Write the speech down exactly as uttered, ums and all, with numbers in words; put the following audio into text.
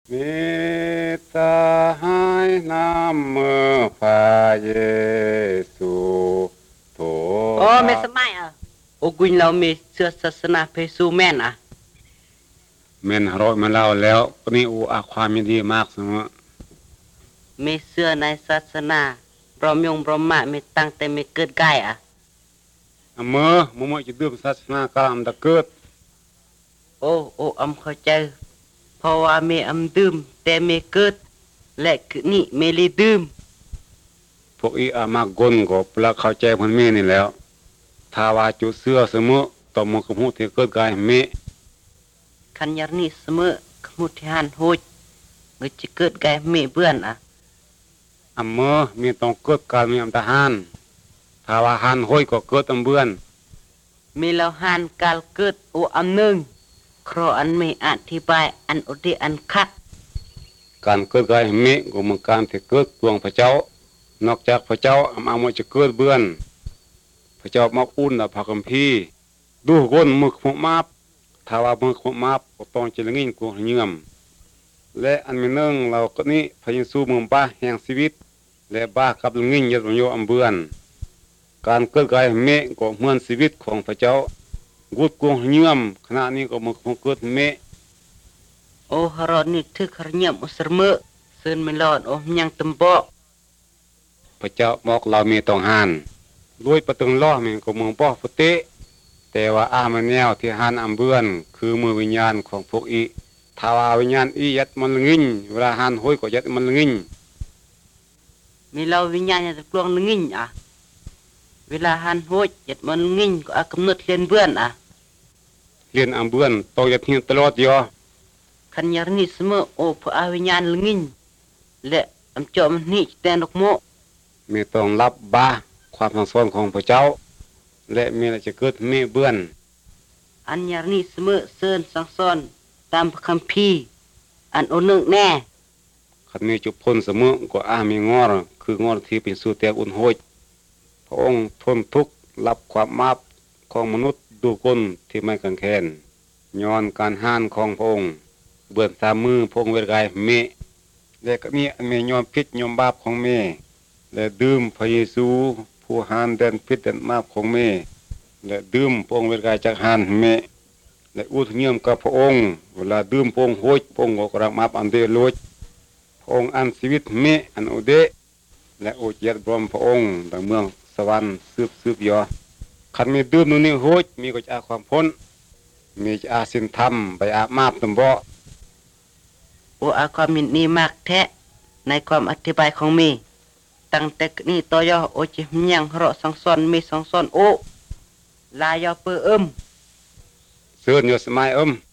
มิตรหายน้ำมือพระเยซูโถโอ้ไม่สมัยอ่ะโอ้กุยเรามีเชื้อศาสนาเพซูแม่นอ่ะเมนร้อยมาเล่าแล้วนี่อูอาความยินดีมากเสมอมีเชื้อในศาสนาพร้อมยงพร้อมมะมีตั้งแต่มีเกิดกายอ่ะอเมื่อมุมจะดื่มศาสนากลามตะเกิดโอ้โอ้อำเข้าใจเพราะว่ามีอำดื่มแต่มีเกิดและคือนี่มีลีดื่มพวกอีอามากกลก็ปลักเข้าใจพันเมนี่แล้วถ้าว่าจุเสื้อเสมอต่อมือขมูที่เกิดกายเมคันยารนี่เสมอขมุทิหันโหยเงยจะเกิดกายมีเบื่อนอ่ะอเมื่อมีต้องเกิดการมีอำทหารถ้าว่าหันห้อยก็เกิดอำเบือนมีแล้วหันกาลเกิดโออำหนึ่งครออันมีอธิบายอันอุดิอันคัดการเกิดกายเมก็เหมือนการที่เกิดดวงพระเจ้านอกจากพระเจ้าอำอามจะเกิดเบือนพระเจ้ามักอุ่นพระคัมภีร์ดูก้นมึกหกมาบถ้าว่ามึกหกมาบก็ต้องจะงิ่งกูเยื่อมและอันมีเนื่องเราก็นี้พระเยซูเมืองบ้าแห่งชีวิตและบ้ากับงิ่งยัดโยอำเบือนการเกิดกายเมก็เหมือนชีวิตของพระเจ้ากุดกูเยื่อมขณะนี้ก็มึกเกิดเมโอ้ฮารอนี่ทึกขรเนียมอุสรเมอเซินไม่รอดโอ้ยังตำบอกพระเจ้าบอกเรามีต้องหานด้วยประตูล้อมันก็เมืองป้อฟุเตแต่ว่าอามันแนวที่หานอำเบือนคือมือวิญญาณของพวกอีถ้าว่าวิญญาณอียัดมันงิ่งเวลาหานห้อยก็ยัดมันงิ่งมีเราวิญญาณจะกลวงงิ่งอ่ะเวลาหันโหยยัดมันงิ่งก็อากำหนดเรียนเบื่อนอ่ะเรียนอำเบือนต้องยัดเฮียนตลอดยอคันยารนี่เสมอโอ้พระอาวิญญาณงิ่งและอำจอมนี่แต่นกโมไม่ต้องรับบาความสังสอนของพระเจ้า และมีอะไรจะเกิดไม่เบือนอันยารนี่เสมอเซินสังสอนตามพระคัมภีร์อันโอนึกแน่ขันมีจุพ้นเสมอก็อามีงอรคืองอรที่เป็นสู่เตียอุ่นห้อยพระองค์ทนทุกข์รับความมาบของมนุษย์ดูก้นที่ไม่กังแคนย้อนการห้านของพระองค์เบื่อสามมือพระองค์เวรกายเมและก็มีอันเมยอมพิษยอมบาปของเมและดื่มพระเยซูผู้หานเดินพิษเดินมาบของเมและดื่มพระองค์เวรกายจากหานเมและอุทเงียมกับพระองค์เวลาดื่มพระองค์โหยพระองค์ก็กระมาบอันเดโลดพระองค์อันชีวิตเมอันอุเดและอุเจตบรมพระองค์ดังเมืองสวรรค์สืบสืบยอขันมีดื่มนู่นนี่โหยมีก็จะอาความพ้นมีจะอาสินธรรมไปอามาบตำบ่โอ้อาความมินนี้มากแท้ในความอธิบายของมีตั้งแต่นี้ต่อยอโอจิมยังเราะสังสอนมีสังสอนโอลายอเปอเอิมเสื่อนอยู่สมัยเอิม